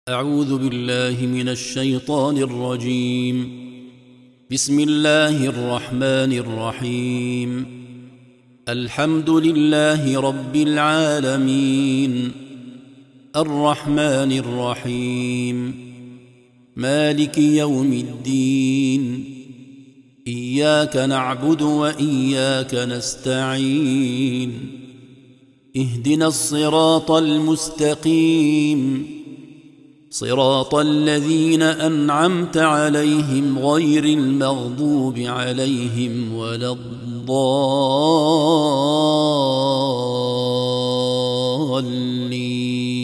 أعوذ بالله من الشيطان الرجيم. بسم الله الرحمن الرحيم. الحمد لله رب العالمين، الرحمن الرحيم، مالك يوم الدين، إياك نعبد وإياك نستعين، اهدنا الصراط المستقيم، صراط الذين أنعمت عليهم غير المغضوب عليهم ولا الضالين.